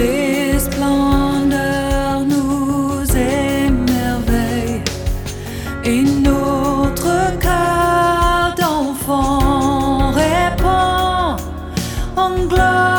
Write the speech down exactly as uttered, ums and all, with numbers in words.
Tes splendeurs nous émerveillent et notre cœur d'enfant répond en gloire.